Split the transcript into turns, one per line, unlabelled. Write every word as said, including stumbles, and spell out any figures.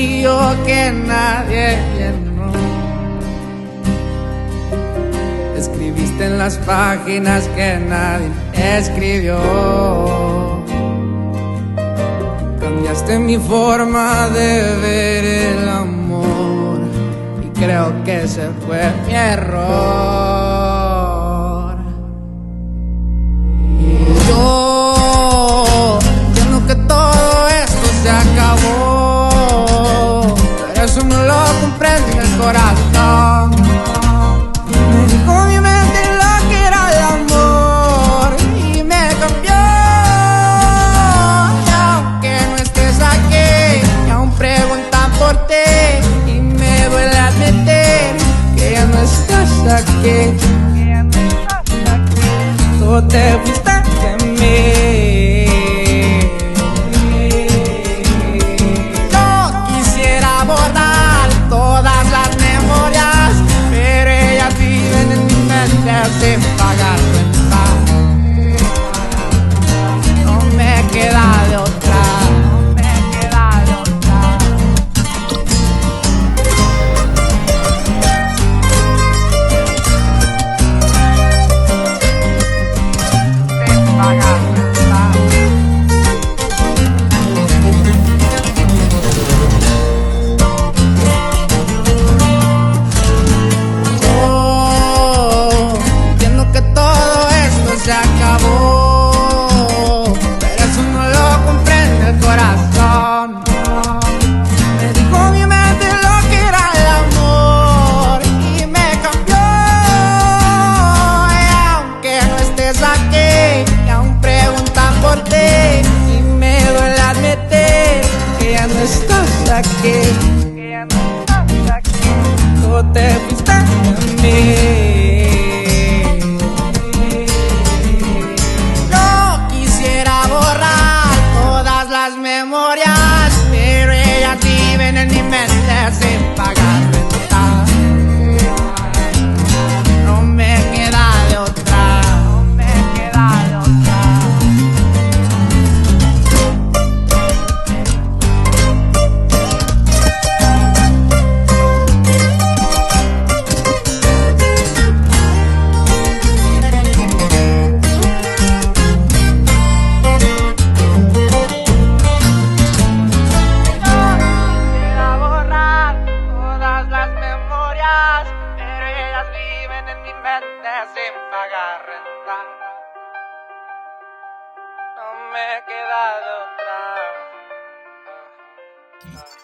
vacío que nadie llenó. Escribiste en las páginas que nadie escribió. Cambiaste mi forma de ver el amor y creo que ese fue mi error. Y yo entiendo que todo esto se acabó, pero eso no lo comprende en el corazón. Me dijo mi mente lo que era el amor y me cambió. Y aunque no estés aquí, y aún preguntan por ti, y me duele admitir que ya no estás aquí. Tú te fuiste de mí. Yo quisiera borrar todas las memorias, pero ellas viven en mi mente sin pagar renta. No me queda de otra, no me queda de otra. Sin pagar renta. Oh, entiendo que todo esto se acabó, pero eso no lo comprende el corazón. Me dijo mi mente lo que era el amor y me cambió. Y aunque no estés aquí, y aún preguntan por ti, y me duele admitir que ya no estás aquí. Que ya no estás aquí. Tú te fuiste de mí. Yo quisiera borrar todas las memorias, pero ellas viven en mi mente sin pagar renta. No me queda de otra, no me queda de otra. Quisiera borrar todas las memorias, pero ellas viven en mi mente sin pagar renta. No me queda de otra.